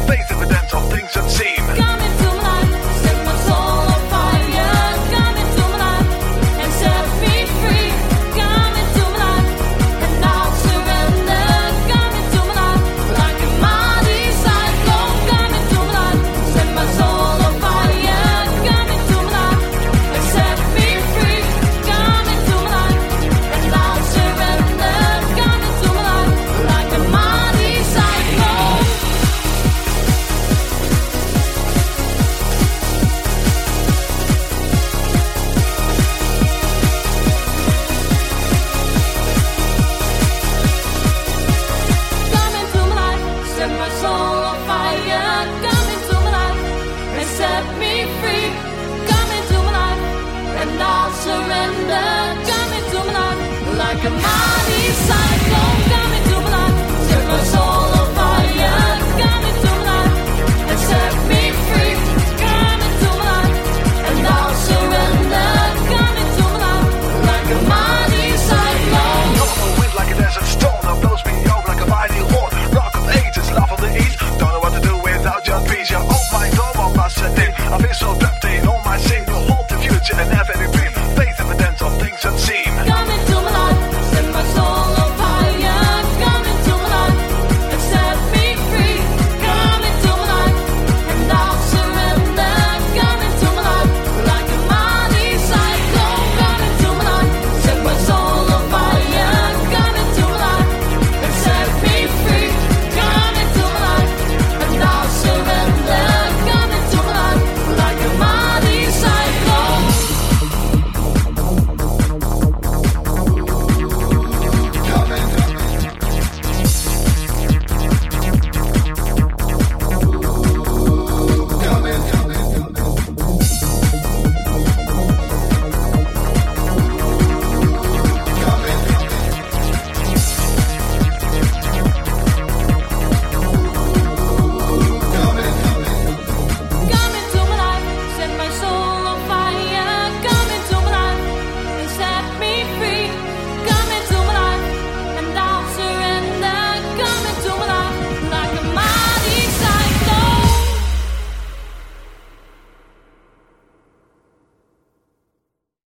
face evidence of things unseen. Come into my life, set my soul on fire. Come into my life and set me free. Come into my life and I'll surrender. Come into my life like a mighty cyclone. Come into my life, set my soul on fire. Come into my life and set me free. Come into my life and I'll surrender. Come into my life like a mighty cyclone. Come into my life, set my soul